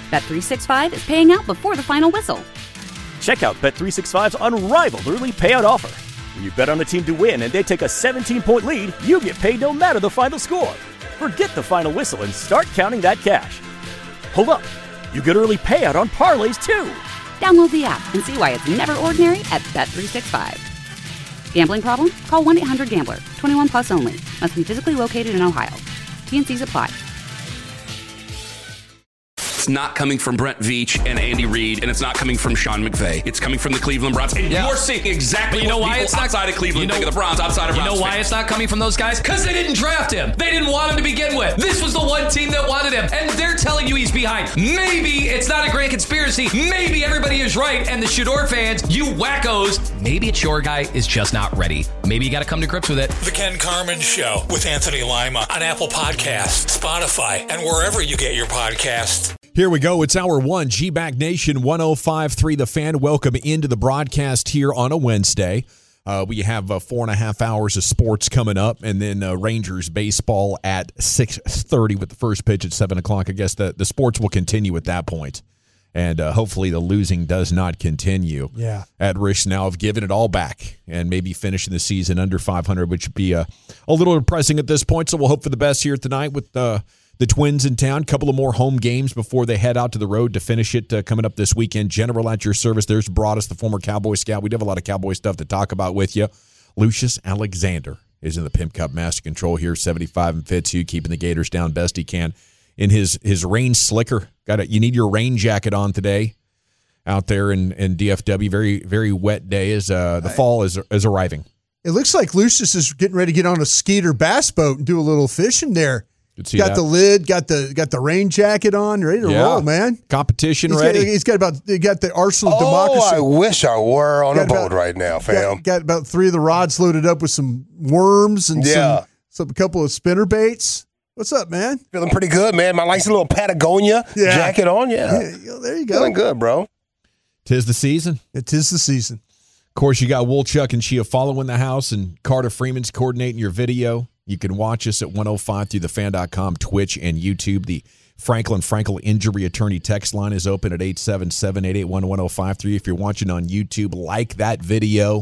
Bet365 is paying out before the final whistle. Check out Bet365's unrivaled early payout offer. When you bet on a team to win and they take a 17-point lead, you get paid no matter the final score. Forget the final whistle and start counting that cash. Hold up. You get early payout on parlays, too. Download the app and see why it's never ordinary at Bet365. Gambling problem? Call 1-800-GAMBLER. 21 plus only. Must be physically located in Ohio. T&Cs apply. It's not coming from Brent Veach and Andy Reid, and it's not coming from Sean McVay. It's coming from the Cleveland Browns. And you're seeing exactly what people outside of Cleveland think of the Browns, outside of Browns. You know why it's not coming from those guys? Because they didn't draft him. They didn't want him to begin with. This was the one team that wanted him, and they're telling you he's behind. Maybe it's not a grand conspiracy. Maybe everybody is right, and the Shador fans, you wackos, maybe it's your guy is just not ready. Maybe you got to come to grips with it. The Ken Carman Show with Anthony Lima on Apple Podcasts, Spotify, and wherever you get your podcasts. Here we go. It's hour one. G-Back Nation 105.3 The Fan. Welcome into the broadcast here on a Wednesday. We have 4.5 hours of sports coming up, and then Rangers baseball at 6:30 with the first pitch at 7 o'clock. I guess the sports will continue at that point, and hopefully the losing does not continue. Yeah. At risk now of giving it all back and maybe finishing the season under 500, which would be a little depressing at this point. So we'll hope for the best here tonight with the Twins in town. Couple of more home games before they head out to the road to finish it coming up this weekend. General at your service. There's Broadus, the former Cowboy Scout. We do have a lot of Cowboy stuff to talk about with you. Lucius Alexander is in the Pimp Cup Master Control here, 75 and Fitzhugh, keeping the Gators down best he can in his rain slicker. You need your rain jacket on today out there in DFW. Very, very wet day as the fall is arriving. It looks like Lucius is getting ready to get on a skeeter bass boat and do a little fishing there. Got the lid, got the rain jacket on, ready to roll, man. Competition ready. He's got the arsenal of democracy. I wish I were on a boat right now, fam. Got about 3 of the rods loaded up with some worms and a couple of spinner baits. What's up, man? Feeling pretty good, man. My nice little Patagonia jacket on, there you go. Feeling good, bro. 'Tis the season. It is the season. Of course, you got Woolchuck and Chia following the house, and Carter Freeman's coordinating your video. You can watch us at 105 through thefan.com, Twitch, and YouTube. The Franklin Frankel Injury Attorney text line is open at 877-881-1053. If you're watching on YouTube, like that video.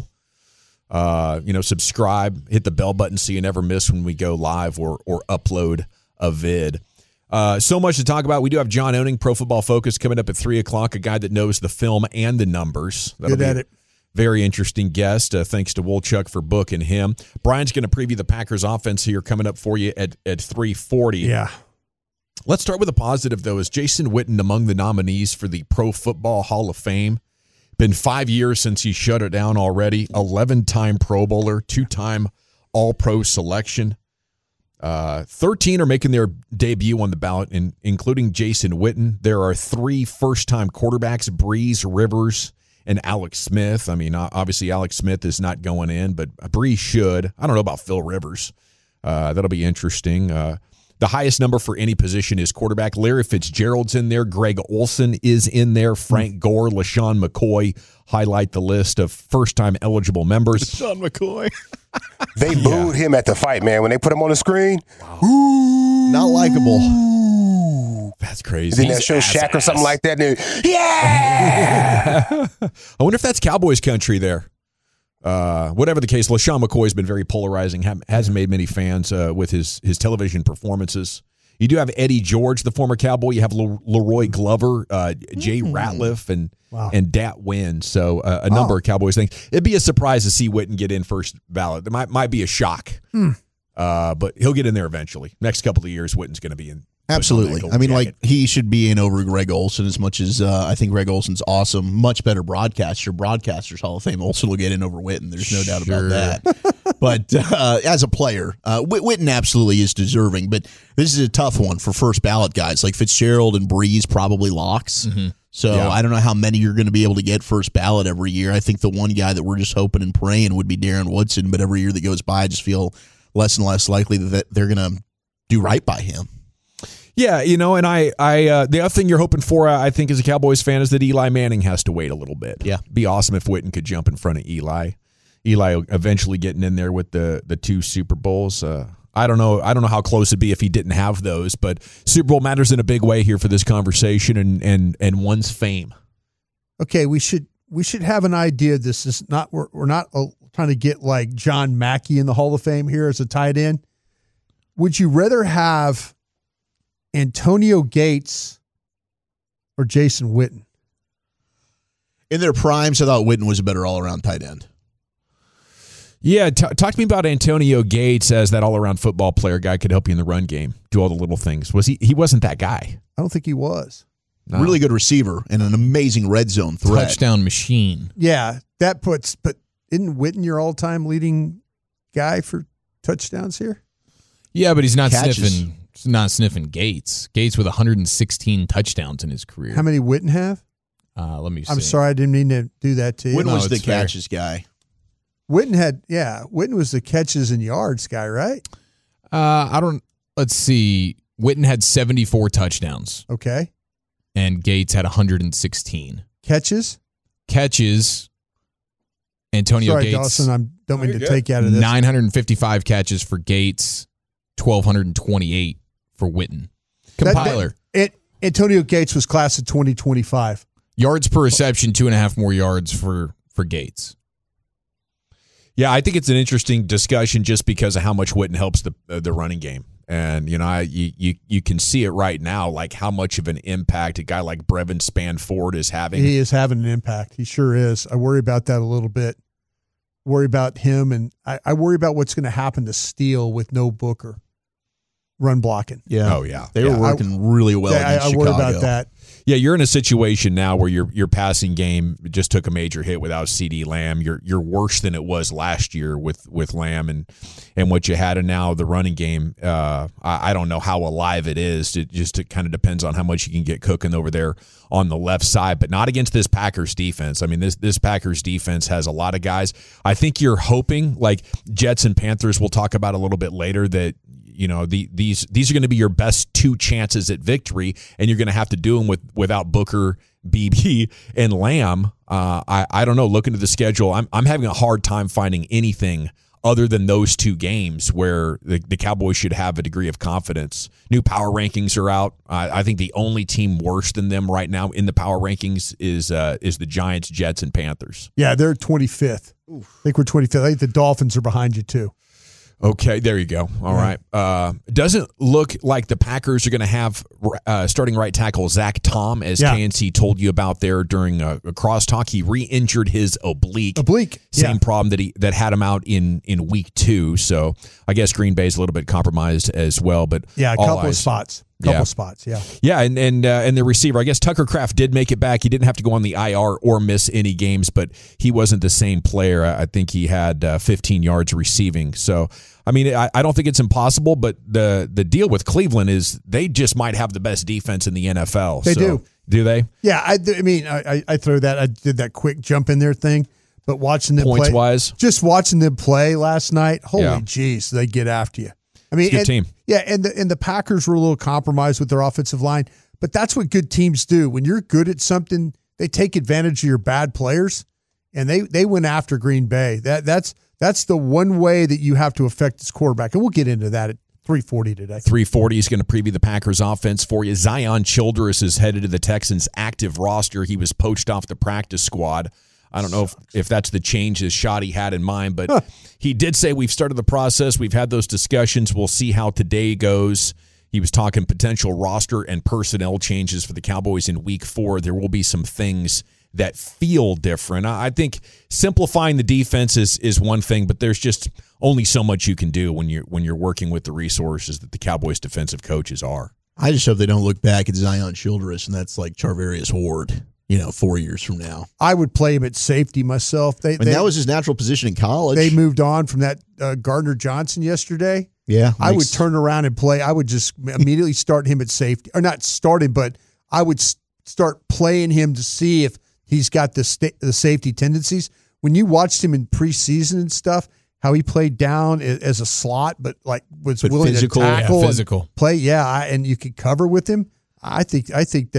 Subscribe, hit the bell button so you never miss when we go live or upload a vid. So much to talk about. We do have John Owning, Pro Football Focus, coming up at 3 o'clock, a guy that knows the film and the numbers. Good at it. Very interesting guest. Thanks to Woolchuck for booking him. Brian's going to preview the Packers offense here coming up for you at 3:40. Yeah. Let's start with a positive, though. Is Jason Witten among the nominees for the Pro Football Hall of Fame? Been 5 years since he shut it down already. 11-time Pro Bowler, 2-time All-Pro selection. 13 are making their debut on the ballot, including Jason Witten. There are 3 first-time quarterbacks, Breeze, Rivers, and Alex Smith. I mean, obviously Alex Smith is not going in, but Breeze should. I don't know about Phil Rivers. That'll be interesting. The highest number for any position is quarterback. Larry Fitzgerald's in there. Greg Olsen is in there. Frank Gore, LaShawn McCoy highlight the list of first-time eligible members. LaShawn McCoy. They booed him at the fight, man. When they put him on the screen, not likable. That's crazy. Didn't that show Shaq or something like that? Yeah! I wonder if that's Cowboys country there. Whatever the case, LaShawn McCoy's been very polarizing, hasn't made many fans with his television performances. You do have Eddie George, the former Cowboy. You have Leroy Glover, Jay Ratliff, and Dat Wynn. So a number of Cowboys things. It'd be a surprise to see Witten get in first ballot. There might be a shock, but he'll get in there eventually. Next couple of years, Witten's going to be in. Absolutely. I mean, jacket. He should be in over Greg Olsen as much as I think Greg Olsen's awesome. Much better broadcaster. Broadcasters Hall of Fame. Olsen will get in over Witten. There's no doubt about that. But as a player, Witten absolutely is deserving. But this is a tough one for first ballot guys. Like Fitzgerald and Breeze probably locks. Mm-hmm. So I don't know how many you're going to be able to get first ballot every year. I think the one guy that we're just hoping and praying would be Darren Woodson. But every year that goes by, I just feel less and less likely that they're going to do right by him. Yeah, and I the other thing you're hoping for, I think, as a Cowboys fan, is that Eli Manning has to wait a little bit. Yeah. Be awesome if Witten could jump in front of Eli. Eli eventually getting in there with the 2 Super Bowls. I don't know how close it'd be if he didn't have those, but Super Bowl matters in a big way here for this conversation and one's fame. Okay, we should have an idea. This is not we're not trying to get like John Mackey in the Hall of Fame here as a tight end. Would you rather have Antonio Gates or Jason Witten? In their primes, I thought Witten was a better all-around tight end. Yeah, talk to me about Antonio Gates as that all-around football player guy, could help you in the run game, do all the little things. Was he wasn't that guy. I don't think he was. No. Really good receiver and an amazing red zone threat. Touchdown machine. Yeah, but isn't Witten your all-time leading guy for touchdowns here? Yeah, but he's not Catches. sniffing Gates. Gates with 116 touchdowns in his career. How many Witten have? Let me see. I'm sorry, I didn't mean to do that to you. Witten was the it's fair. catches guy. Witten was the catches and yards guy, right? Let's see. Witten had 74 touchdowns. Okay. And Gates had 116. Catches? Antonio Sorry, Gates. Dawson, I don't mean to take you out of this. 955 catches for Gates, 1,228 for Witten. Compiler. Antonio Gates was class of 2025. Yards per reception, 2.5 more yards for Gates. Yeah, I think it's an interesting discussion just because of how much Witten helps the running game. And, you can see it right now, like how much of an impact a guy like Brevin Spanford is having. He is having an impact. He sure is. I worry about that a little bit. Worry about him, and I worry about what's going to happen to Steele with no Booker run blocking. Yeah. Oh, yeah. They were working really well against Chicago. I worry about that. Yeah, you're in a situation now where your passing game just took a major hit without CeeDee Lamb. You're worse than it was last year with Lamb and what you had, and now the running game. I don't know how alive it is. It kind of depends on how much you can get cooking over there on the left side, but not against this Packers defense. I mean, this Packers defense has a lot of guys. I think you're hoping, like Jets and Panthers, we'll talk about a little bit later, that these are going to be your best two chances at victory, and you're going to have to do them without Booker, BB, and Lamb. I don't know. Looking at the schedule, I'm having a hard time finding anything other than those two games where the Cowboys should have a degree of confidence. New power rankings are out. I think the only team worse than them right now in the power rankings is the Giants, Jets, and Panthers. Yeah, they're 25th. I think we're 25th. I think the Dolphins are behind you too. Okay, there you go. All right. Doesn't look like the Packers are going to have starting right tackle Zach Tom, as KNC told you about there during a crosstalk. He re-injured his oblique. Same problem that had him out in week 2. So I guess Green Bay's a little bit compromised as well. But yeah, a couple of spots. Yeah, and the receiver, I guess Tucker Kraft did make it back. He didn't have to go on the IR or miss any games, but he wasn't the same player. I think he had 15 yards receiving. So, I mean, I don't think it's impossible, but the deal with Cleveland is they just might have the best defense in the NFL. They do. Do they? Yeah, I mean, I throw that. I did that quick jump in there thing, but watching them Points-wise? Just watching them play last night, holy jeez, they get after you. I mean, good team. Yeah, and the Packers were a little compromised with their offensive line, but that's what good teams do. When you're good at something, they take advantage of your bad players, and they went after Green Bay. That's the one way that you have to affect this quarterback, and we'll get into that at 3:40 today. 3:40 is going to preview the Packers offense for you. Zion Childress is headed to the Texans' active roster. He was poached off the practice squad. I don't know if that's the change his Shoddy had in mind, but he did say we've started the process. We've had those discussions. We'll see how today goes. He was talking potential roster and personnel changes for the Cowboys in week 4. There will be some things that feel different. I think simplifying the defense is one thing, but there's just only so much you can do when you're working with the resources that the Cowboys defensive coaches are. I just hope they don't look back at Zion Childress and that's like Charvarius Ward. 4 years from now. I would play him at safety myself. That was his natural position in college. They moved on from that Gardner Johnson yesterday. Yeah. I would turn around and play. I would just immediately start him at safety. Or not start him, but I would start playing him to see if he's got the safety tendencies. When you watched him in preseason and stuff, how he played down as a slot, but was willing physical, to tackle physical play. Yeah, and you could cover with him. I think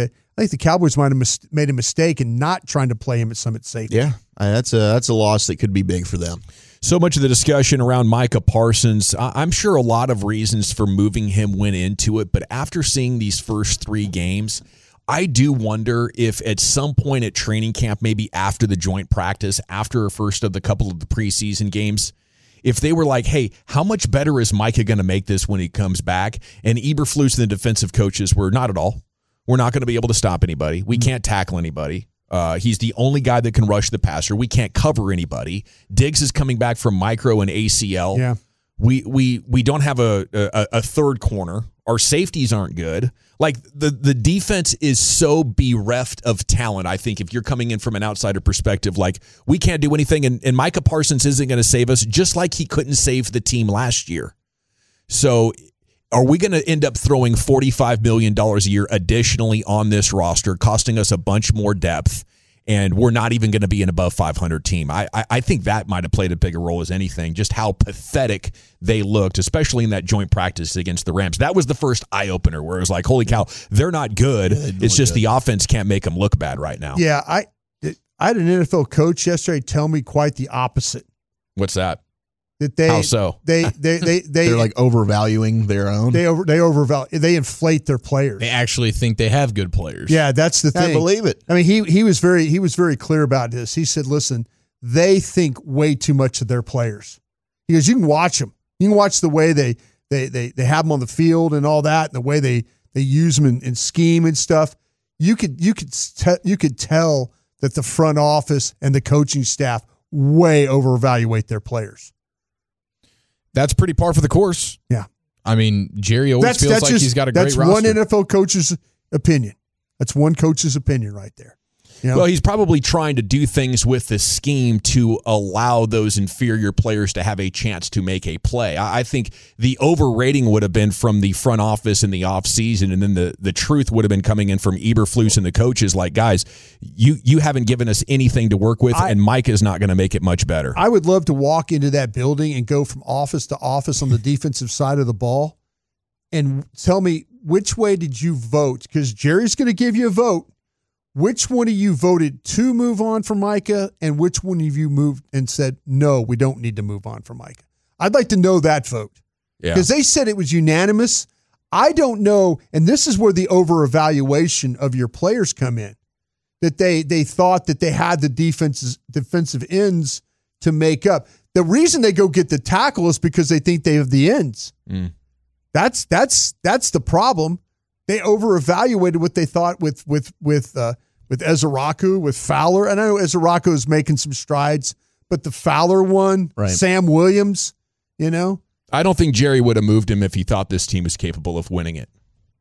the Cowboys might have made a mistake in not trying to play him at safety. Yeah, that's a loss that could be big for them. So much of the discussion around Micah Parsons, I'm sure a lot of reasons for moving him went into it, but after seeing these first 3 games, I do wonder if at some point at training camp, maybe after the joint practice, after a first of the couple of the preseason games, if they were like, hey, how much better is Micah going to make this when he comes back? And Eberflus and the defensive coaches were not at all. We're not going to be able to stop anybody. We can't tackle anybody. He's the only guy that can rush the passer. We can't cover anybody. Diggs is coming back from micro and ACL. Yeah. We don't have a third corner. Our safeties aren't good. Like the defense is so bereft of talent. I think if you're coming in from an outsider perspective, like we can't do anything, and Micah Parsons isn't going to save us, just like he couldn't save the team last year. So are we going to end up throwing $45 million a year additionally on this roster, costing us a bunch more depth, and we're not even going to be an above 500 team? I think that might have played a bigger role as anything, just how pathetic they looked, especially in that joint practice against the Rams. That was the first eye-opener where it was like, holy cow, they're not good. It's just the offense can't make them look bad right now. Yeah, I had an NFL coach yesterday tell me quite the opposite. What's that? That they, how so? They're like overvaluing their own. They inflate their players. They actually think they have good players. Yeah, that's the thing. I believe it. I mean, he was very clear about this. He said, "Listen, they think way too much of their players." He goes, "You can watch them. You can watch the way they have them on the field and all that, and the way they use them and scheme and stuff. You could tell that the front office and the coaching staff way overevaluate their players." That's pretty par for the course. Yeah. I mean, Jerry always feels like he's got a great roster. That's one NFL coach's opinion. That's one coach's opinion right there. You know? Well, he's probably trying to do things with the scheme to allow those inferior players to have a chance to make a play. I think the overrating would have been from the front office in the offseason, and then the truth would have been coming in from Eberflus and the coaches like, guys, you haven't given us anything to work with, and Mike is not going to make it much better. I would love to walk into that building and go from office to office on the defensive side of the ball and tell me, which way did you vote? Because Jerry's going to give you a vote. Which one of you voted to move on from Micah, and which one of you moved and said, no, we don't need to move on from Micah? I'd like to know that vote. Yeah. Because they said it was unanimous. I don't know, and this is where the over-evaluation of your players come in, that they thought that they had the defensive ends to make up. The reason they go get the tackle is because they think they have the ends. Mm. That's the problem. They over-evaluated what they thought with Ezeraku, with Fowler. And I know Ezeraku is making some strides, but the Fowler one, right. Sam Williams, you know. I don't think Jerry would have moved him if he thought this team was capable of winning it.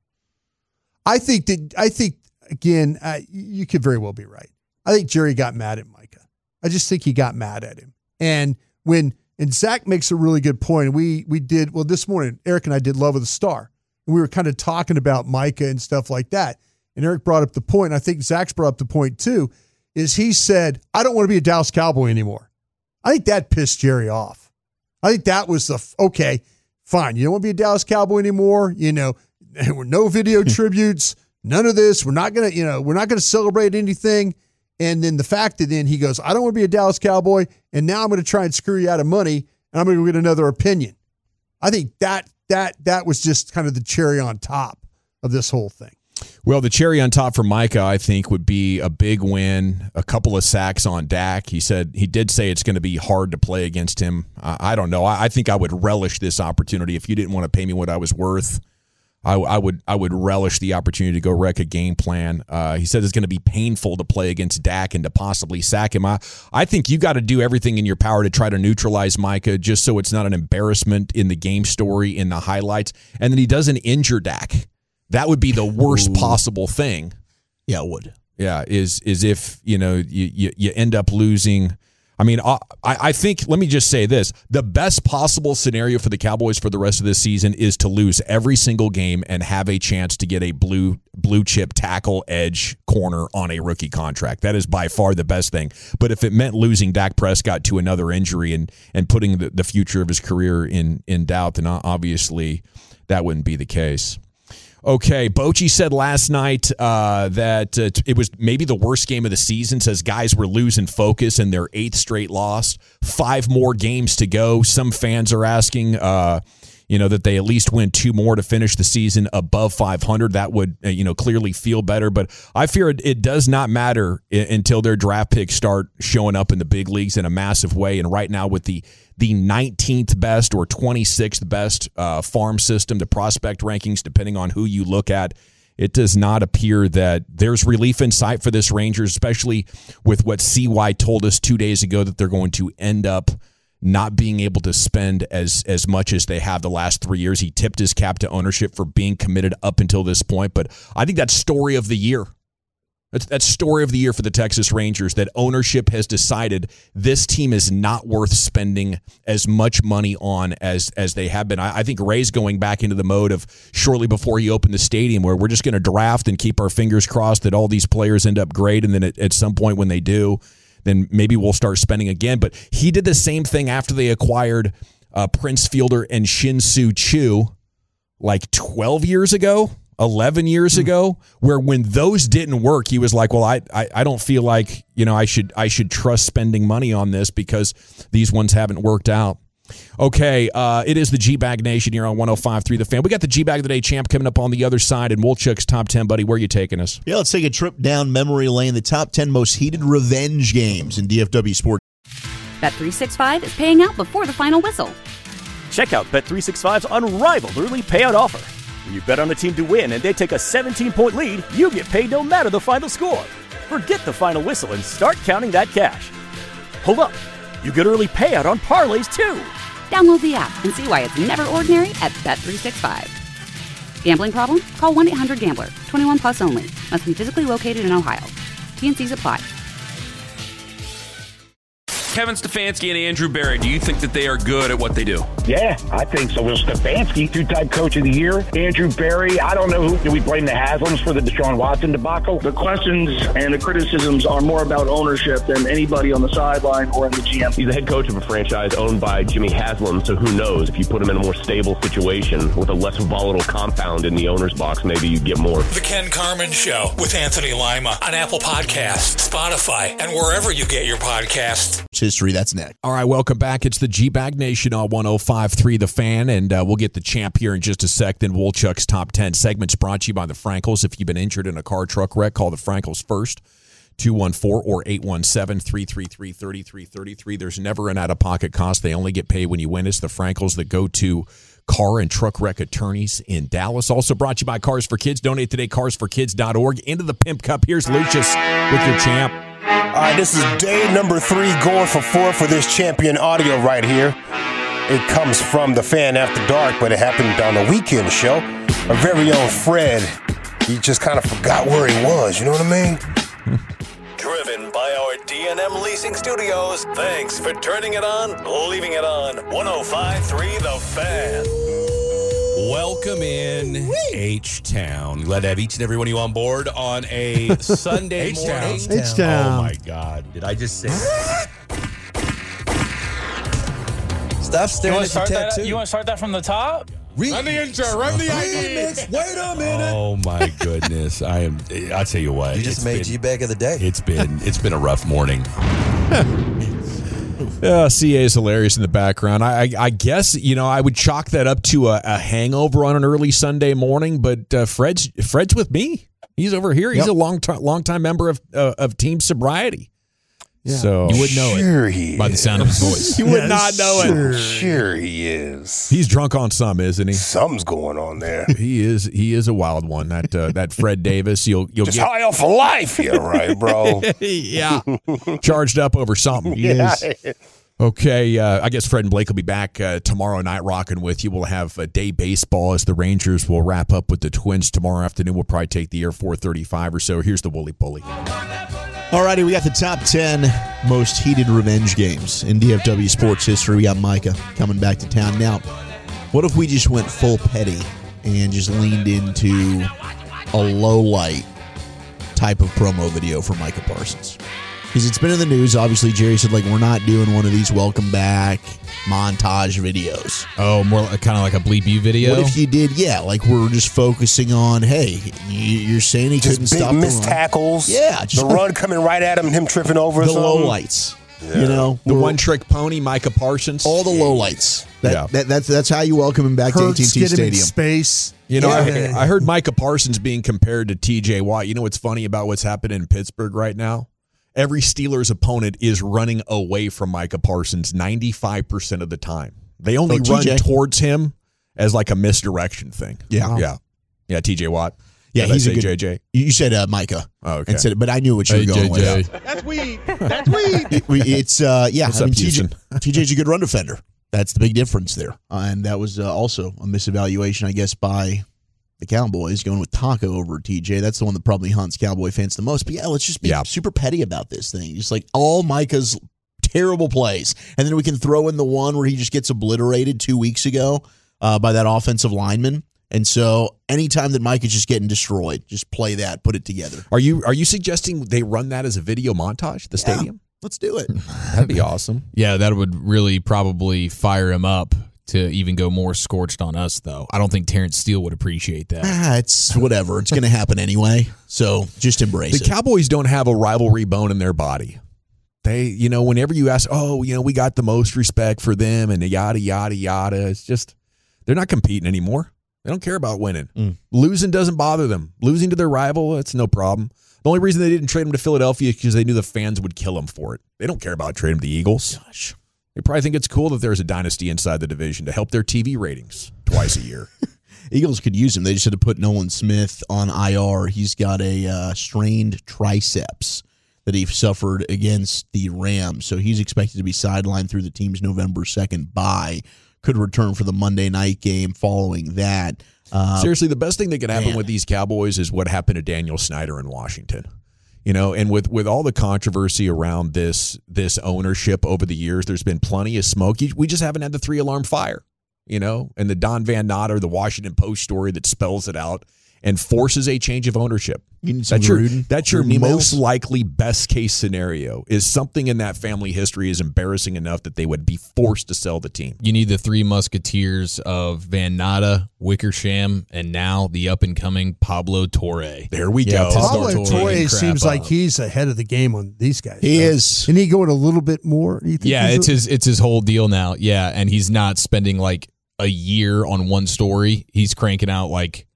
I think again, you could very well be right. I think Jerry got mad at Micah. I just think he got mad at him. And Zach makes a really good point. We did, well, this morning, Eric and I did Love of the Star. And we were kind of talking about Micah and stuff like that. And Eric brought up the point, and I think Zach's brought up the point too, is he said, I don't want to be a Dallas Cowboy anymore. I think that pissed Jerry off. I think that was okay, fine. You don't want to be a Dallas Cowboy anymore. You know, no video tributes, none of this. We're not going to celebrate anything. And then the fact that then he goes, I don't want to be a Dallas Cowboy, and now I'm going to try and screw you out of money, and I'm going to get another opinion. I think that was just kind of the cherry on top of this whole thing. Well, the cherry on top for Micah, I think, would be a big win, a couple of sacks on Dak. He did say it's going to be hard to play against him. I don't know. I think I would relish this opportunity. If you didn't want to pay me what I was worth, I would relish the opportunity to go wreck a game plan. He said it's going to be painful to play against Dak and to possibly sack him. I think you got to do everything in your power to try to neutralize Micah just so it's not an embarrassment in the game story, in the highlights, and then he doesn't injure Dak. That would be the worst possible thing. Yeah, it would. Yeah, is if you end up losing. I mean, I think, let me just say this. The best possible scenario for the Cowboys for the rest of this season is to lose every single game and have a chance to get a blue chip tackle edge corner on a rookie contract. That is by far the best thing. But if it meant losing Dak Prescott to another injury and putting the future of his career in doubt, then obviously that wouldn't be the case. Okay, Bochy said last night that it was maybe the worst game of the season, says guys were losing focus in their 8th straight loss. 5 more games to go. Some fans are asking, that they at least win 2 more to finish the season above 500. That would, clearly feel better. But I fear it does not matter until their draft picks start showing up in the big leagues in a massive way. And right now with the 19th best or 26th best farm system, the prospect rankings, depending on who you look at, it does not appear that there's relief in sight for this Rangers, especially with what CY told us 2 days ago, that they're going to end up not being able to spend as much as they have the last 3 years. He tipped his cap to ownership for being committed up until this point. But I think that's story of the year. That's story of the year for the Texas Rangers, that ownership has decided this team is not worth spending as much money on as they have been. I think Ray's going back into the mode of shortly before he opened the stadium, where we're just going to draft and keep our fingers crossed that all these players end up great. And then at some point when they do, then maybe we'll start spending again. But he did the same thing after they acquired Prince Fielder and Shin-Soo Choo like 12 years ago, 11 years ago, where when those didn't work, he was like, well, I don't feel like, I should trust spending money on this because these ones haven't worked out. Okay, it is the G-Bag Nation here on 105.3 The Fan. We got the G-Bag of the Day champ coming up on the other side, and Wolchuk's Top 10. Buddy, where are you taking us? Yeah, let's take a trip down memory lane, the top 10 most heated revenge games in DFW sports. Bet365 is paying out before the final whistle. Check out Bet365's unrivaled early payout offer. When you bet on a team to win and they take a 17-point lead, you get paid no matter the final score. Forget the final whistle and start counting that cash. Hold up. You get early payout on parlays, too. Download the app and see why it's never ordinary at Bet365. Gambling problem? Call 1-800-GAMBLER. 21 plus only. Must be physically located in Ohio. T&Cs apply. Kevin Stefanski and Andrew Berry, do you think that they are good at what they do? Yeah, I think so. Will Stefanski, 2-time coach of the year. Andrew Berry, I don't know who. Do we blame the Haslams for the Deshaun Watson debacle? The questions and the criticisms are more about ownership than anybody on the sideline or in the GM. He's the head coach of a franchise owned by Jimmy Haslam, so who knows? If you put him in a more stable situation with a less volatile compound in the owner's box, maybe you get more. The Ken Carman Show with Anthony Lima on Apple Podcasts, Spotify, and wherever you get your podcasts. History, that's next. All right, welcome back. It's the G-Bag Nation on 105.3 The Fan, and we'll get the champ here in just a sec. Then Wolchuk's Top 10 segments brought to you by the Frankels. If you've been injured in a car truck wreck, call the Frankels first, 214 or 817-333-3333. There's never an out-of-pocket cost. They only get paid when you win. It's the Frankels that go to car and truck wreck attorneys in Dallas. Also brought to you by Cars for Kids. Donate today, carsforkids.org. Into the Pimp Cup. Here's Lucius with your champ. All right, this is day number 3, going for 4 for this champion audio right here. It comes from the Fan After Dark, but it happened on a weekend show. Our very own Fred, he just kind of forgot where he was, you know what I mean? Driven by our D&M Leasing Studios. Thanks for turning it on, leaving it on. 105.3 The Fan. Welcome in H-Town. Glad to have each and every one of you on board on a Sunday morning. H-Town. Oh, my God. Did I just say that? Stop staring at your tattoo. You want to start that from the top? Run the intro. Run the ID. Wait a minute. Oh, my goodness. I'll tell you what. You just made G-Bag of the Day. It's been a rough morning. CA is hilarious in the background. I guess, I would chalk that up to a hangover on an early Sunday morning, but Fred's with me. He's over here. He's a long-time member of Team Sobriety. Yeah. So you would know it by the sound of his voice. You would not know it. Sure he is. He's drunk on some, isn't he? Something's going on there. He is a wild one. That Fred Davis. You'll just get high off of life. Yeah, right, bro. Yeah, charged up over something. Yeah. Okay, I guess Fred and Blake will be back tomorrow night rocking with you. We'll have day baseball as the Rangers will wrap up with the Twins tomorrow afternoon. We'll probably take the air 4:35 or so. Here's the Wooly Bully. All righty, we got the top 10 most heated revenge games in DFW sports history. We got Micah coming back to town. Now, what if we just went full petty and just leaned into a low light type of promo video for Micah Parsons? Because it's been in the news. Obviously, Jerry said, like, we're not doing one of these welcome back montage videos. Oh, more kind of like a Bleep You video? What if you did, like we're just focusing on, hey, you're saying he couldn't stop the run. Missed tackles. Yeah. The run coming right at him and him tripping over the something. lowlights. Yeah. The one-trick pony, Micah Parsons. All the lowlights. That's how you welcome him back to AT&T Stadium. Space. I heard Micah Parsons being compared to TJ Watt. You know what's funny about what's happening in Pittsburgh right now? Every Steelers opponent is running away from Micah Parsons 95% of the time. They only run towards him as like a misdirection thing. Yeah, TJ Watt. Yeah, he's a good JJ. You said Micah. Oh, okay. But I knew what you were going with. That's weed. That's weed. It's What's up, Houston? TJ's a good run defender. That's the big difference there. And that was also a misevaluation, I guess, by the Cowboys going with Taco over TJ. That's the one that probably haunts Cowboy fans the most. But let's just be super petty about this thing. Just like all Micah's terrible plays. And then we can throw in the one where he just gets obliterated 2 weeks ago by that offensive lineman. And so anytime that Mike is just getting destroyed, just play that, put it together. Are you suggesting they run that as a video montage, the stadium? Let's do it. That'd be awesome. Yeah, that would really probably fire him up to even go more scorched on us, though. I don't think Terrence Steele would appreciate that. It's whatever. It's going to happen anyway, so just embrace it. The Cowboys don't have a rivalry bone in their body. They, whenever you ask, we got the most respect for them and yada, yada, yada, it's just they're not competing anymore. They don't care about winning. Losing doesn't bother them. Losing to their rival, it's no problem. The only reason they didn't trade him to Philadelphia is because they knew the fans would kill him for it. They don't care about trading him to the Eagles. Gosh. They probably think it's cool that there's a dynasty inside the division to help their TV ratings twice a year. Eagles could use him. They just had to put Nolan Smith on IR. He's got a strained triceps that he suffered against the Rams. So he's expected to be sidelined through the team's November 2nd bye. Could return for the Monday night game following that. Seriously, the best thing that could happen with these Cowboys is what happened to Daniel Snyder in Washington. And with all the controversy around this ownership over the years, there's been plenty of smoke. We just haven't had the 3-alarm fire, and the Don Van Natter, the Washington Post story that spells it out and forces a change of ownership. That's your most likely best case scenario, is something in that family history is embarrassing enough that they would be forced to sell the team. You need the three musketeers of Van Natta, Wickersham, and now the up-and-coming Pablo Torre. There we go. Pablo Torre seems like he's ahead of the game on these guys. He is. And he going a little bit more? Yeah, it's his whole deal now. Yeah, and he's not spending like a year on one story. He's cranking out like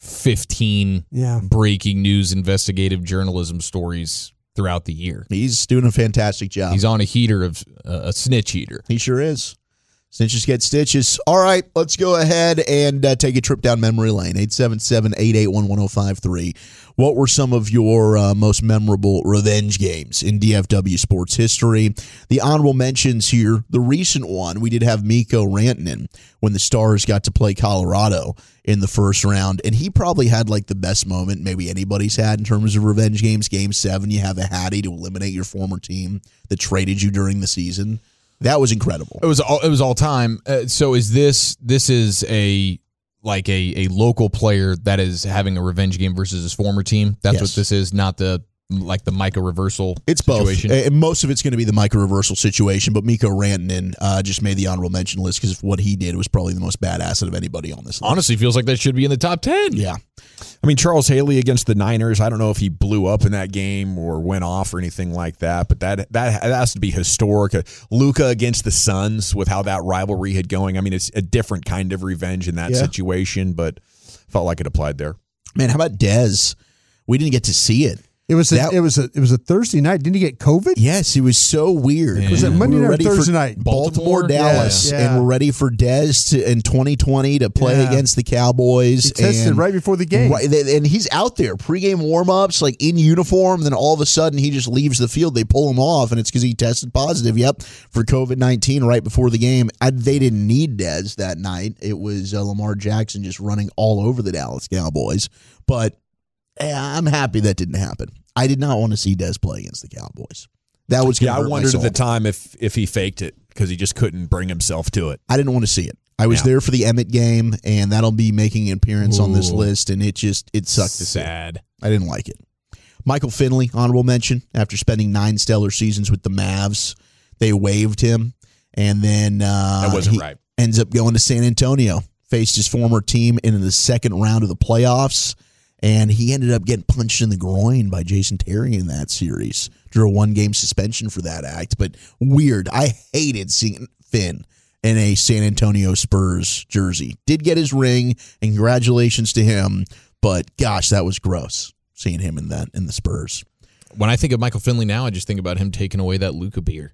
15 breaking news investigative journalism stories throughout the year. He's doing a fantastic job. He's on a heater of a snitch heater. He sure is. Snitches get stitches. All right, let's go ahead and take a trip down memory lane. 877-881-1053. What were some of your most memorable revenge games in DFW sports history? The honorable mentions here, the recent one, we did have Mikko Rantanen when the Stars got to play Colorado in the first round, and he probably had like the best moment maybe anybody's had in terms of revenge games. Game 7, you have a Hattie to eliminate your former team that traded you during the season. That was incredible. It was all time. So is this is a local player that is having a revenge game versus his former team? That's what this is, not the Micah reversal situation. Both. And most of it's going to be the Micah reversal situation, but Mikko Rantanen just made the honorable mention list because what he did was probably the most badass out of anybody on this list. Honestly, feels like that should be in the top 10. Yeah. I mean, Charles Haley against the Niners, I don't know if he blew up in that game or went off or anything like that, but that has to be historic. Luka against the Suns with how that rivalry had going. I mean, it's a different kind of revenge in that situation, but felt like it applied there. Man, how about Dez? We didn't get to see it. It was a Thursday night. Didn't he get COVID? Yes, it was so weird. Was it Monday night or Thursday night? Baltimore, Dallas, and we're ready for Dez in 2020 to play against the Cowboys. He tested right before the game, and he's out there pregame warmups, like in uniform. And then all of a sudden, he just leaves the field. They pull him off, and it's because he tested positive. For COVID-19 right before the game. They didn't need Dez that night. It was Lamar Jackson just running all over the Dallas Cowboys, but. I'm happy that didn't happen. I did not want to see Dez play against the Cowboys. That was I wondered at the time if he faked it because he just couldn't bring himself to it. I didn't want to see it. I was there for the Emmett game, and that'll be making an appearance on this list, and it sucked to see. Sad. I didn't like it. Michael Finley, honorable mention, after spending 9 stellar seasons with the Mavs. They waived him, and then that wasn't right. Ends up going to San Antonio, faced his former team in the second round of the playoffs, and he ended up getting punched in the groin by Jason Terry in that series. Drew a 1-game suspension for that act, but weird. I hated seeing Finn in a San Antonio Spurs jersey. Did get his ring, and congratulations to him, but gosh, that was gross seeing him in the Spurs. When I think of Michael Finley now, I just think about him taking away that Luka beer.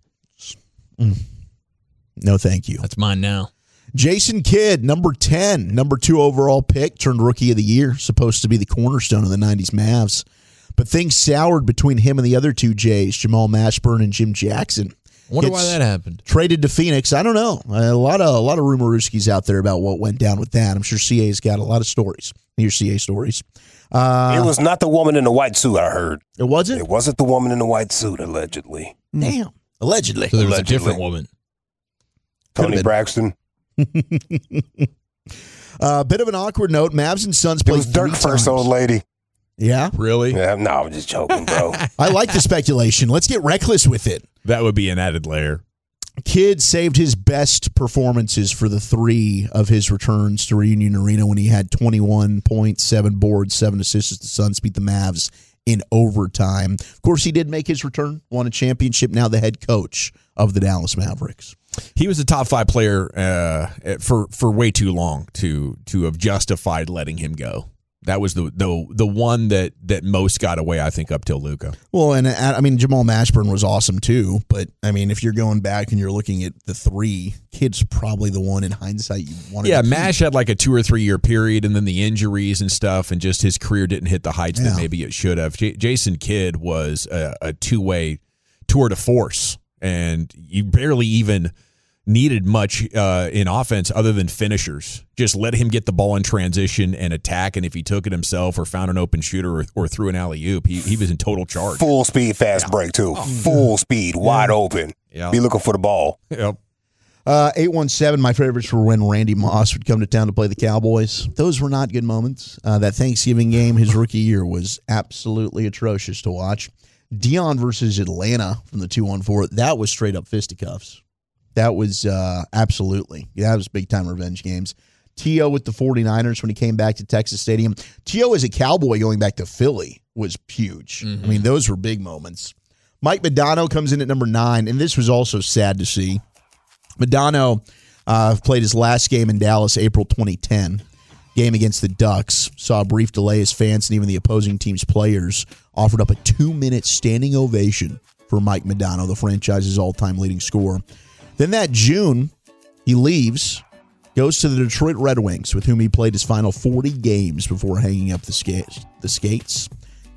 No, thank you. That's mine now. Jason Kidd, number 10, number 2 overall pick, turned Rookie of the Year, supposed to be the cornerstone of the 90s Mavs. But things soured between him and the other 2 Jays, Jamal Mashburn and Jim Jackson. I wonder why that happened. Traded to Phoenix. I don't know. A lot of rumorooskies out there about what went down with that. I'm sure CA's got a lot of stories. Here's CA stories. It was not the woman in the white suit, I heard. It wasn't? It wasn't the woman in the white suit, allegedly. Damn. Allegedly. So there was a different woman. Tony Braxton. Bit of an awkward note. Mavs and Suns played. It was Dirk first, old lady. Yeah? Really? Yeah, no, I'm just joking, bro. I like the speculation. Let's get reckless with it. That would be an added layer. Kidd saved his best performances for the 3 of his returns to Reunion Arena when he had 21 points, 7 boards, 7 assists as the Suns beat the Mavs in overtime. Of course, he did make his return, won a championship, now the head coach of the Dallas Mavericks. He was a top 5 player for way too long to have justified letting him go. That was the one that most got away, I think, up till Luka. Well, and I mean, Jamal Mashburn was awesome too. But I mean, if you're going back and you're looking at the 3, Kidd's probably the one in hindsight you wanted. Yeah, to keep. Mash had like a 2 or 3 year period, and then the injuries and stuff, and just his career didn't hit the heights that maybe it should have. Jason Kidd was a 2-way tour de force, and you barely even needed much in offense other than finishers. Just let him get the ball in transition and attack, and if he took it himself or found an open shooter or threw an alley-oop, he was in total charge. Full speed, fast break, too. Full speed, wide open. Yeah. Be looking for the ball. Yep. 817, my favorites were when Randy Moss would come to town to play the Cowboys. Those were not good moments. That Thanksgiving game, his rookie year, was absolutely atrocious to watch. Dion versus Atlanta from the 2-1-4, that was straight up fisticuffs. That was absolutely. Yeah, that was big-time revenge games. T.O. with the 49ers when he came back to Texas Stadium. T.O. as a Cowboy going back to Philly was huge. Mm-hmm. I mean, those were big moments. Mike Modano comes in at number 9, and this was also sad to see. Modano played his last game in Dallas April 2010. Game against the Ducks. Saw a brief delay as fans and even the opposing team's players offered up a 2-minute standing ovation for Mike Modano, the franchise's all-time leading scorer. Then that June, he leaves, goes to the Detroit Red Wings, with whom he played his final 40 games before hanging up the skates.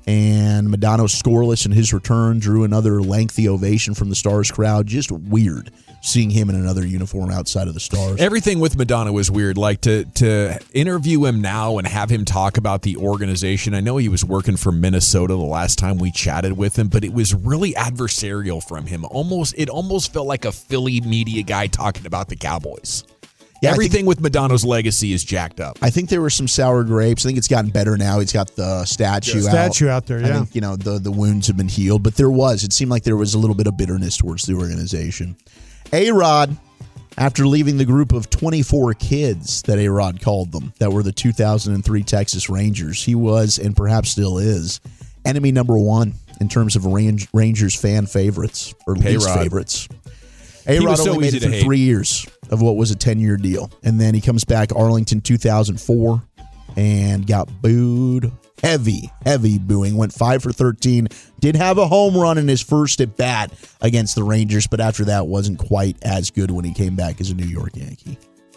And Modano, scoreless in his return, drew another lengthy ovation from the Stars crowd. Just weird seeing him in another uniform outside of the Stars. Everything with Modano was weird. Like to interview him now and have him talk about the organization. I know he was working for Minnesota the last time we chatted with him, but it was really adversarial from him. It almost felt like a Philly media guy talking about the Cowboys. Yeah, everything with Modano's legacy is jacked up. I think there were some sour grapes. I think it's gotten better now. He's got the statue out there, yeah. I think, the wounds have been healed, but it seemed like there was a little bit of bitterness towards the organization. A-Rod, after leaving the group of 24 kids that A-Rod called them, that were the 2003 Texas Rangers, he was, and perhaps still is, enemy number 1 in terms of Rangers fan favorites, or least favorites. A-Rod only made it through 3 years of what was a 10-year deal. And then he comes back Arlington 2004 and got booed. Heavy booing. Went 5 for 13. Did have a home run in his first at bat against the Rangers, but after that wasn't quite as good when he came back as a New York Yankee.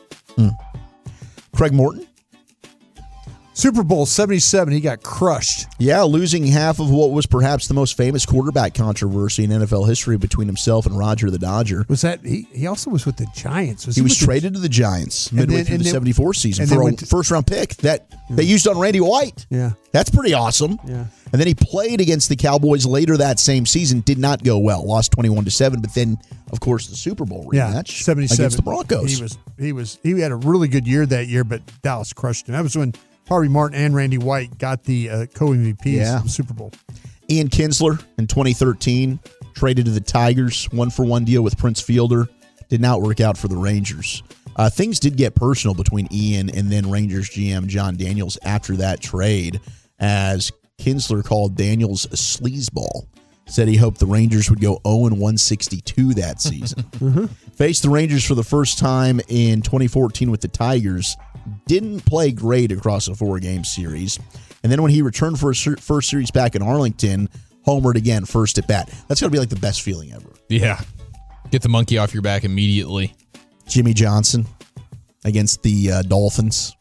Craig Morton? Super Bowl 77, he got crushed. Yeah, losing half of what was perhaps the most famous quarterback controversy in NFL history between himself and Roger the Dodger. Was that he also was with the Giants? He was traded to the Giants midway through the 74 season for a first-round pick that they used on Randy White. Yeah. That's pretty awesome. Yeah. And then he played against the Cowboys later that same season, did not go well, lost 21-7, but then, of course, the Super Bowl rematch 77 against the Broncos. He had a really good year that year, but Dallas crushed him. That was when Harvey Martin and Randy White got the co-MVPs of the Super Bowl. Ian Kinsler in 2013 traded to the Tigers, 1-for-1 deal with Prince Fielder. Did not work out for the Rangers. Things did get personal between Ian and then Rangers GM John Daniels after that trade, as Kinsler called Daniels a sleazeball. Said he hoped the Rangers would go 0-162 that season. Faced the Rangers for the first time in 2014 with the Tigers. Didn't play great across a 4-game series. And then when he returned for his first series back in Arlington, homered again, first at bat. That's got to be like the best feeling ever. Yeah. Get the monkey off your back immediately. Jimmy Johnson against the Dolphins.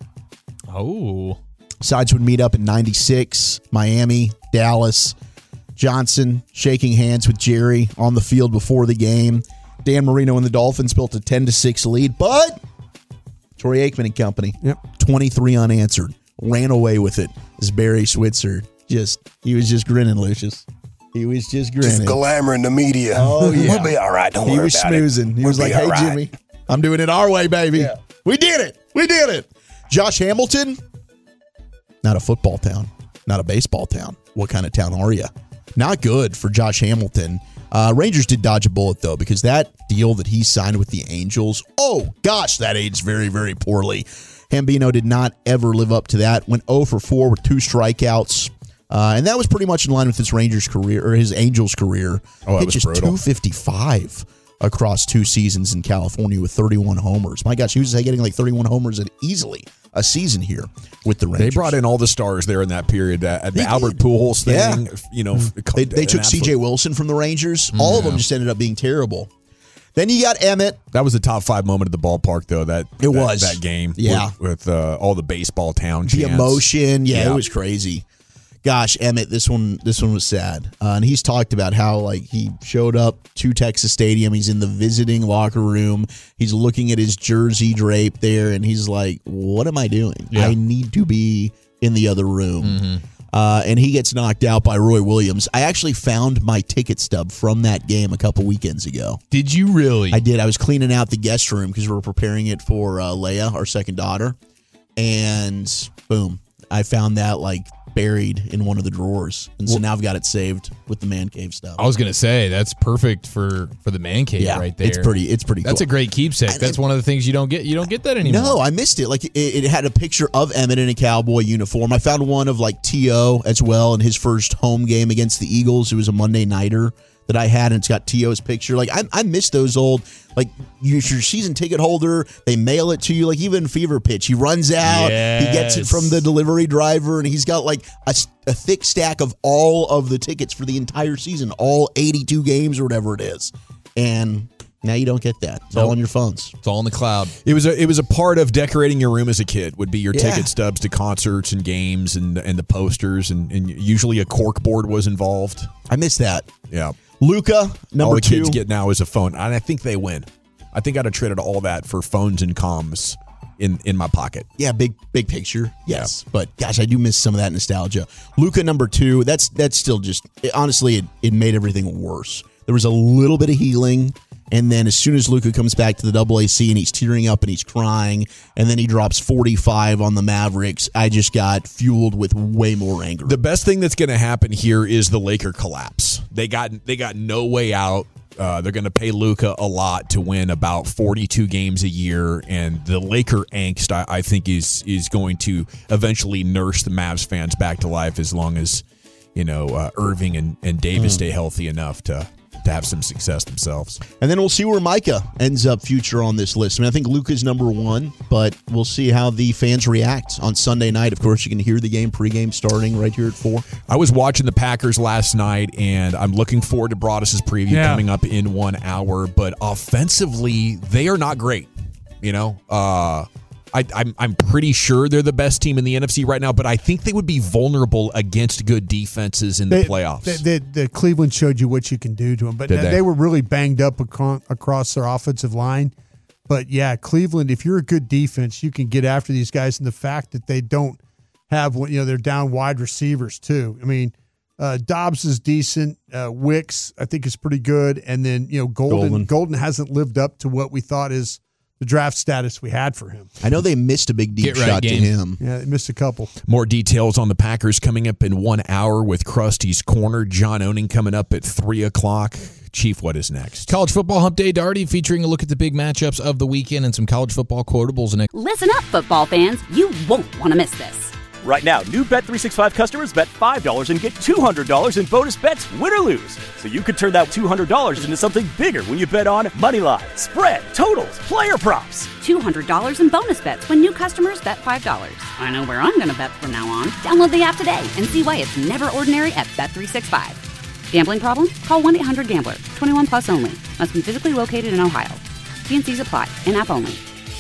Oh. Sides would meet up in 96, Miami, Dallas. Johnson shaking hands with Jerry on the field before the game. Dan Marino and the Dolphins built a 10-6 lead, but Troy Aikman and company, 23 unanswered, ran away with it as Barry Switzer he was just grinning, Lucius. He was just grinning. Just glamour in the media. Oh, yeah. We'll be all right. Don't worry about it. He was smoozing. He was like, hey, Jimmy, I'm doing it our way, baby. Yeah. We did it. We did it. Josh Hamilton, not a football town, not a baseball town. What kind of town are you? Not good for Josh Hamilton. Rangers did dodge a bullet, though, because that deal that he signed with the Angels, oh, gosh, that aged very, very poorly. Hambino did not ever live up to that. Went 0-for-4 with 2 strikeouts. And that was pretty much in line with his Rangers career, or his Angels career. Oh, it was just brutal. 255 across 2 seasons in California with 31 homers. My gosh, he was getting like 31 homers at easily a season here with the Rangers. They brought in all the stars there in that period. At the Albert Pujols thing, They took C.J. Wilson from the Rangers. All of them just ended up being terrible. Then you got Emmett. That was the top 5 moment of the ballpark, though. That game, yeah, with all the baseball town the chants. Emotion, yeah, it was crazy. Gosh, Emmett, this one was sad. And he's talked about how he showed up to Texas Stadium. He's in the visiting locker room. He's looking at his jersey drape there, and he's like, "What am I doing? Yeah. I need to be in the other room." And he gets knocked out by Roy Williams. I actually found my ticket stub from that game a couple weekends ago. Did you really? I did. I was cleaning out the guest room because we were preparing it for Leia, our second daughter, and boom, I found that buried in one of the drawers, and so now I've got it saved with the man cave stuff. I was gonna say that's perfect for the man cave right there. It's pretty That's cool. a great keepsake. That's one of the things you don't get. You don't get that anymore. No, I missed it. It had a picture of Emmett in a cowboy uniform. I found one of T.O. as well in his first home game against the Eagles. It was a Monday nighter that I had, and it's got T.O.'s picture. I miss those old, your season ticket holder, they mail it to you, even Fever Pitch. He runs out, he gets it from the delivery driver, and he's got a thick stack of all of the tickets for the entire season, all 82 games or whatever it is. And now you don't get that. It's all on your phones. It's all in the cloud. It was a part of decorating your room as a kid, would be your ticket stubs to concerts and games and the posters, and usually a cork board was involved. I miss that. Yeah. Luka, number all the 2. kids get now is a phone, and I think they win. I think I'd have traded all that for phones and comms in my pocket. Yeah, big picture. Yes. Yeah. But gosh, I do miss some of that nostalgia. Luka, number 2, that's still just, honestly, it made everything worse. There was a little bit of healing, and then as soon as Luka comes back to the AAC and he's tearing up and he's crying, and then he drops 45 on the Mavericks, I just got fueled with way more anger. The best thing that's going to happen here is the Laker collapse. They got no way out. They're going to pay Luka a lot to win about 42 games a year, and the Laker angst, I think, is going to eventually nurse the Mavs fans back to life as long as Irving and Davis stay healthy enough to have some success themselves. And then we'll see where Micah ends up future on this list. I think Luka's number 1, but we'll see how the fans react on Sunday night. Of course, you can hear the game pregame starting right here at 4. I was watching the Packers last night, and I'm looking forward to Broadus' preview coming up in 1 hour. But offensively, they are not great. I'm pretty sure they're the best team in the NFC right now, but I think they would be vulnerable against good defenses in the playoffs. The Cleveland showed you what you can do to them, but they were really banged up across their offensive line. But yeah, Cleveland, if you're a good defense, you can get after these guys. And the fact that they don't have, they're down wide receivers too. I mean, Dobbs is decent. Wicks, I think, is pretty good. And then, Golden hasn't lived up to what we thought is the draft status we had for him. I know they missed a big deep shot to him. Yeah, they missed a couple. More details on the Packers coming up in 1 hour with Krusty's Corner. John Owning coming up at 3 o'clock. Chief, what is next? College Football Hump Day, Darty, featuring a look at the big matchups of the weekend and some college football quotables. Listen up, football fans. You won't want to miss this. Right now, new Bet365 customers bet $5 and get $200 in bonus bets, win or lose. So you could turn that $200 into something bigger when you bet on moneyline, spread, totals, player props. $200 in bonus bets when new customers bet $5. I know where I'm going to bet from now on. Download the app today and see why it's never ordinary at Bet365. Gambling problem? Call 1-800-GAMBLER. 21 plus only. Must be physically located in Ohio. T&Cs apply. In-app only.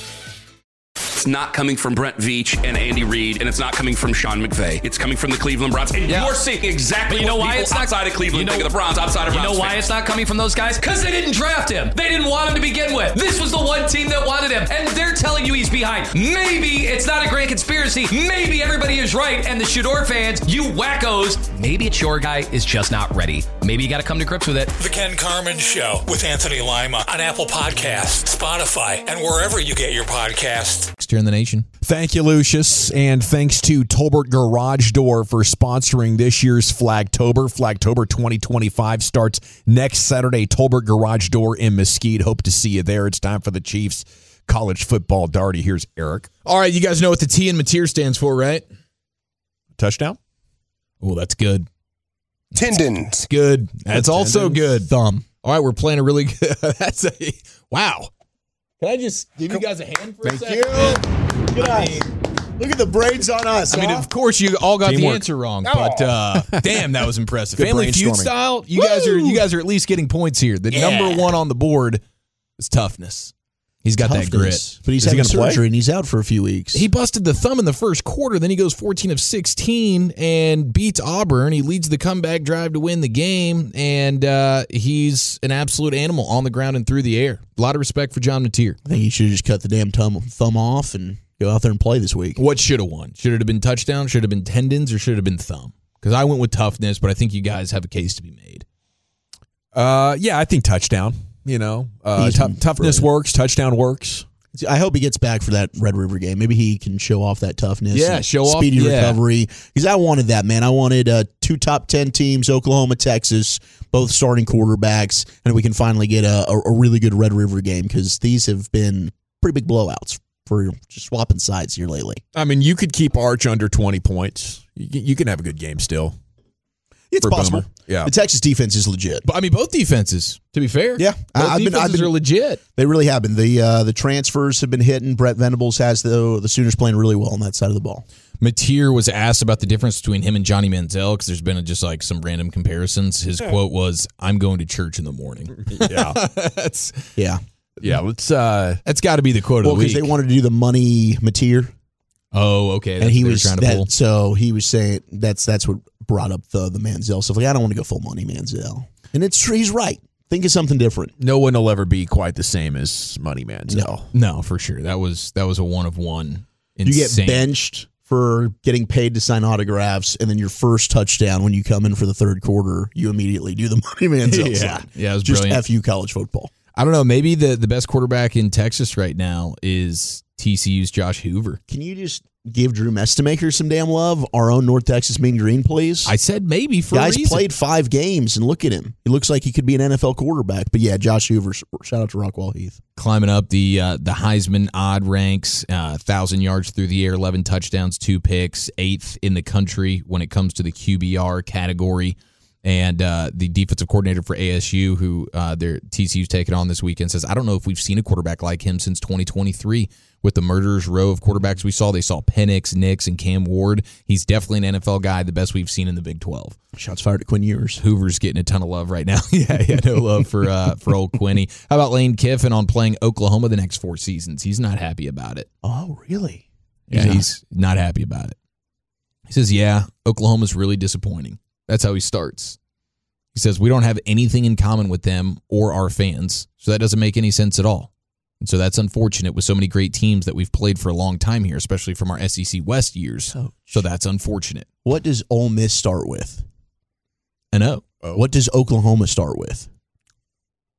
It's not coming from Brent Veach and Andy Reid, and it's not coming from Sean McVay. It's coming from the Cleveland Browns. And you're seeing exactly you know what why people it's not outside of Cleveland think of the Browns, outside of Browns. You know why fans. it's not coming from those guys? Because they didn't draft him. They didn't want him to begin with. This was the one team that wanted him, and they're telling you he's behind. Maybe it's not a grand conspiracy. Maybe everybody is right, and the Shador fans, you wackos, maybe it's your guy is just not ready. Maybe you got to come to grips with it. The Ken Carman Show with Anthony Lima on Apple Podcasts, Spotify, and wherever you get your podcasts. Next year in the nation. Thank you, Lucius, and thanks to Tolbert Garage Door for sponsoring this year's Flagtober. Flagtober 2025 starts next Saturday. Tolbert Garage Door in Mesquite. Hope to see you there. It's time for the Chiefs college football. Darty, here's Eric. All right, you guys know what the T in Mateer stands for, right? Touchdown? Oh, that's good. Tendon. It's good. That's also good. Thumb. All right, we're playing a really good. That's a wow. Can I just give you guys a hand for a second? Thank you. Look at the braids on us. I mean, of course, you all got the answer wrong, but damn, that was impressive. Good Family Feud brainstorming. style. You guys are at least getting points here. The number one on the board is toughness. He's got that grit. But he's having surgery and he's out for a few weeks. He busted the thumb in the first quarter. Then he goes 14 of 16 and beats Auburn. He leads the comeback drive to win the game, and he's an absolute animal on the ground and through the air. A lot of respect for John Mateer. I think he should have just cut the damn thumb off and go out there and play this week. What should have won? Should it have been touchdown? Should it have been tendons? Or should it have been thumb? Because I went with toughness, but I think you guys have a case to be made. Yeah, I think touchdown. You know, toughness works. Touchdown works. I hope he gets back for that Red River game. Maybe he can show off that toughness. Yeah, show off. Speedy recovery. Because I wanted that, man. I wanted 2 top 10 teams, Oklahoma, Texas, both starting quarterbacks, and we can finally get a really good Red River game because these have been pretty big blowouts for just swapping sides here lately. I mean, you could keep Arch under 20 points. You can have a good game still. It's possible. Boomer. Yeah. The Texas defense is legit. But I mean, both defenses, to be fair. Yeah. Both defenses are legit. They really have been. The transfers have been hitting. Brett Venables has the Sooners playing really well on that side of the ball. Mateer was asked about the difference between him and Johnny Manziel because there's been just like some random comparisons. His quote was, "I'm going to church in the morning." Yeah. Yeah, let's that's got to be the quote of the week. Because they wanted to do the money Mateer. Oh, okay. And he was trying to pull. So he was saying that's what brought up the Manziel stuff. Like, I don't want to go full money Manziel. And it's true. He's right. Think of something different. No one will ever be quite the same as Money Manziel. No, for sure. That was a one of one. You get benched for getting paid to sign autographs, and then your first touchdown when you come in for the third quarter, you immediately do the Money Manziel sign. Yeah, it was just brilliant. FU college football. I don't know. Maybe the best quarterback in Texas right now is TCU's Josh Hoover. Can you just give Drew Mestemaker some damn love? Our own North Texas Mean Green, please. I said maybe for Guys a reason. played 5 games, and look at him. He looks like he could be an NFL quarterback. But yeah, Josh Hoover. Shout out to Rockwall Heath. Climbing up the Heisman odd ranks, 1,000 yards through the air, 11 touchdowns, 2 picks, 8th in the country when it comes to the QBR category. And the defensive coordinator for ASU, who their TCU's taking on this weekend, says, I don't know if we've seen a quarterback like him since 2023 with the murderer's row of quarterbacks we saw. They saw Penix, Nix, and Cam Ward. He's definitely an NFL guy, the best we've seen in the Big 12. Shots fired at Quinn Ewers. Hoover's getting a ton of love right now. yeah, no love for old Quinny. How about Lane Kiffin on playing Oklahoma the next 4 seasons? He's not happy about it. Oh, really? Yeah, he's not happy about it. He says, yeah, Oklahoma's really disappointing. That's how he starts. He says, we don't have anything in common with them or our fans, so that doesn't make any sense at all. And so that's unfortunate with so many great teams that we've played for a long time here, especially from our SEC West years. So that's unfortunate. What does Ole Miss start with? An O. What does Oklahoma start with?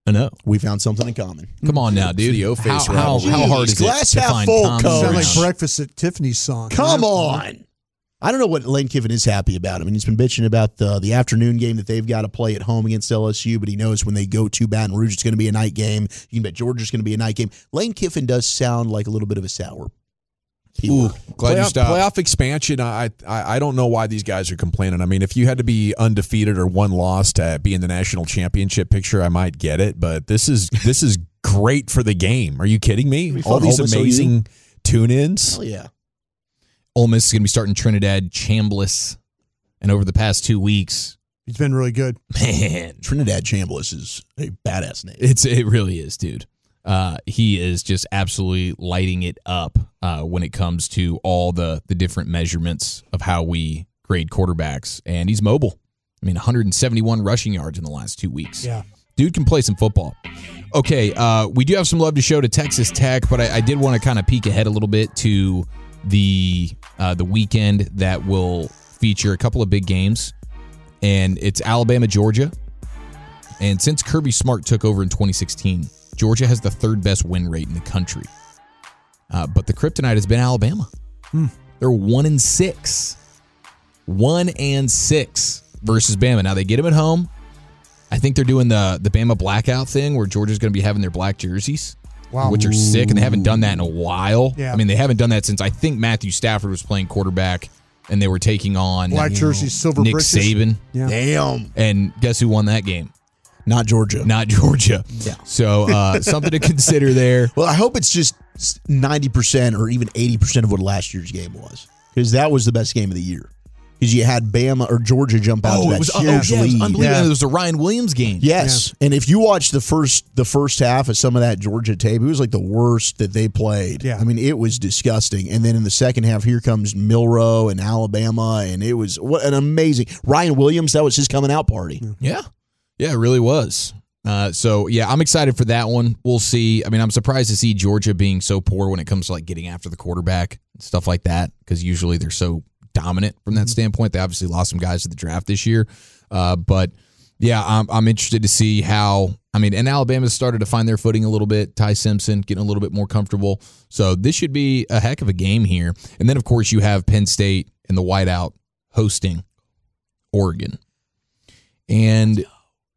I know. We found something in common. Come on now, dude. The O-face how hard is glass it to half find full, common Coach. Sound ground? like Breakfast at Tiffany's song. Come on. I don't know what Lane Kiffin is happy about. I mean, he's been bitching about the afternoon game that they've got to play at home against LSU, but he knows when they go to Baton Rouge, it's going to be a night game. You can bet Georgia's going to be a night game. Lane Kiffin does sound like a little bit of a sour. Ooh, glad you stopped. Playoff expansion, I don't know why these guys are complaining. I mean, if you had to be undefeated or one loss to be in the national championship picture, I might get it, but this is great for the game. Are you kidding me? All these amazing tune-ins. Hell yeah. Ole Miss is going to be starting Trinidad Chambliss, and over the past 2 weeks, he's been really good. Man, Trinidad Chambliss is a badass name. It really is, dude. He is just absolutely lighting it up when it comes to all the different measurements of how we grade quarterbacks, and he's mobile. I mean, 171 rushing yards in the last 2 weeks. Yeah. Dude can play some football. Okay, we do have some love to show to Texas Tech, but I did want to kind of peek ahead a little bit to the weekend that will feature a couple of big games, and it's Alabama, Georgia. And since Kirby Smart took over in 2016, Georgia has the third best win rate in the country. But the kryptonite has been Alabama. They're 1-6. 1-6 versus Bama. Now they get them at home. I think they're doing the Bama blackout thing where Georgia's going to be having their black jerseys. Wow. Which are sick, and they haven't done that in a while. Yeah. I mean, they haven't done that since I think Matthew Stafford was playing quarterback, and they were taking on Black jerseys, silver Nick britches. Saban. Yeah. Damn. And guess who won that game? Not Georgia. Not Georgia. Yeah. So something to consider there. Well, I hope it's just 90% or even 80% of what last year's game was, because that was the best game of the year. Because you had Bama or Georgia jump out to that huge it was lead. unbelievable. Yeah. It was a Ryan Williams game. Yes, and if you watch the first half of some of that Georgia tape, it was like the worst that they played. Yeah. I mean, it was disgusting. And then in the second half, here comes Milroe and Alabama, and it was what an amazing Ryan Williams. That was his coming out party. Yeah, it really was. So yeah, I'm excited for that one. We'll see. I mean, I'm surprised to see Georgia being so poor when it comes to like getting after the quarterback and stuff like that, because usually they're so dominant from that standpoint. They obviously lost some guys to the draft this year. But yeah, I'm interested to see how, I mean, and Alabama's started to find their footing a little bit. Ty Simpson getting a little bit more comfortable. So this should be a heck of a game here. And then, of course, you have Penn State in the whiteout hosting Oregon. And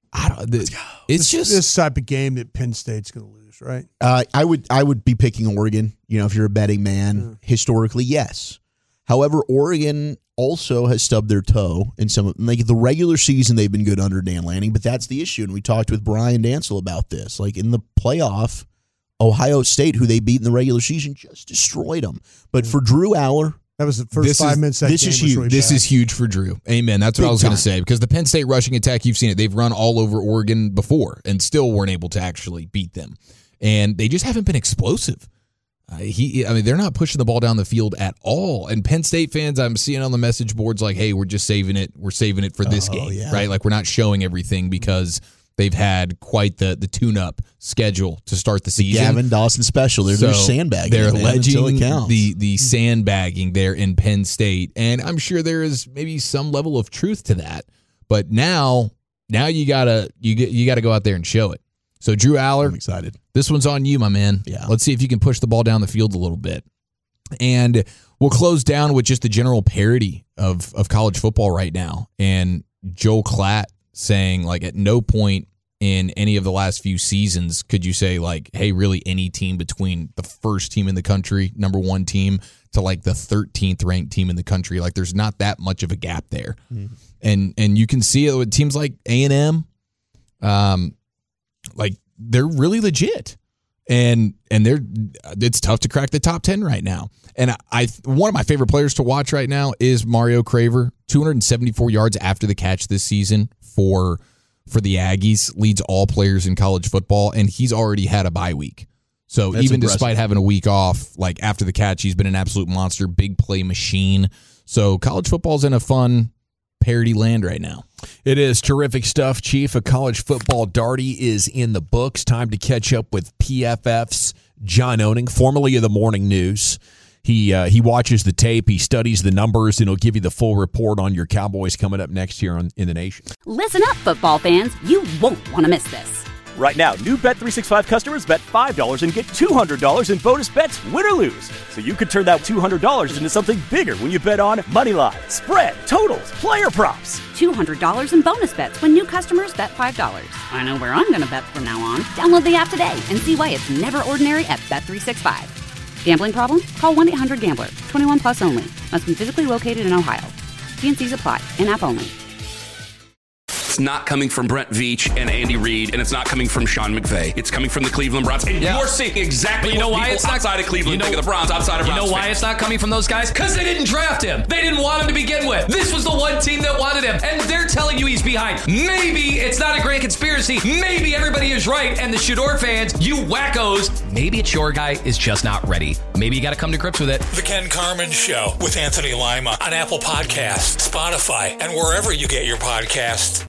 it's just this type of game that Penn State's going to lose, right? I would be picking Oregon. You know, if you're a betting man, historically, yes. However, Oregon also has stubbed their toe in some, like the regular season, they've been good under Dan Lanning, but that's the issue. And we talked with Brian Dansel about this. Like in the playoff, Ohio State, who they beat in the regular season, just destroyed them. But for Drew Aller, that was the first 5 minutes. This is huge. This is huge for Drew. Amen. That's what I was going to say, because the Penn State rushing attack, you've seen it. They've run all over Oregon before and still weren't able to actually beat them. And they just haven't been explosive. They're not pushing the ball down the field at all. And Penn State fans, I'm seeing on the message boards like, hey, we're just saving it. We're saving it for this game, right? Like we're not showing everything because they've had quite the tune-up schedule to start the season. Gavin Dawson special. They're sandbagging. They're alleging the sandbagging there in Penn State. And I'm sure there is maybe some level of truth to that. But now you gotta go out there and show it. So Drew Aller, I'm excited. This one's on you, my man. Yeah. Let's see if you can push the ball down the field a little bit. And we'll close down with just the general parody of college football right now. And Joel Klatt saying, like, at no point in any of the last few seasons could you say, like, hey, really any team between the first team in the country, number one team, to like the 13th ranked team in the country. Like, there's not that much of a gap there. And you can see it with teams like A&M. Like, they're really legit, and it's tough to crack the top 10 right now. And one of my favorite players to watch right now is Mario Craver, 274 yards after the catch this season for the Aggies, leads all players in college football, and he's already had a bye week. So That's even impressive. despite having a week off, like after the catch, he's been an absolute monster, big play machine. So college football's in a fun parody land right now. It is terrific stuff, Chief. A college football darty is in the books. Time to catch up with PFF's John Owning, formerly of the Morning News. He watches the tape, he studies the numbers, and he'll give you the full report on your Cowboys coming up next here in the nation. Listen up, football fans. You won't want to miss this. Right now, new Bet365 customers bet $5 and get $200 in bonus bets, win or lose. So you could turn that $200 into something bigger when you bet on money line, spread, totals, player props. $200 in bonus bets when new customers bet $5. I know where I'm going to bet from now on. Download the app today and see why it's never ordinary at Bet365. Gambling problem? Call 1-800-GAMBLER. 21 plus only. Must be physically located in Ohio. T&Cs apply. In-app only. It's not coming from Brent Veach and Andy Reid, and it's not coming from Sean McVay. It's coming from the Cleveland Browns. And you're seeing exactly what people outside of Cleveland think of the Browns, outside of Browns. You know why fans. it's not coming from those guys? Because they didn't draft him. They didn't want him to begin with. This was the one team that wanted him, and they're telling you he's behind. Maybe it's not a grand conspiracy. Maybe everybody is right, and the Shador fans, you wackos, maybe it's your guy is just not ready. Maybe you got to come to grips with it. The Ken Carman Show with Anthony Lima on Apple Podcasts, Spotify, and wherever you get your podcasts.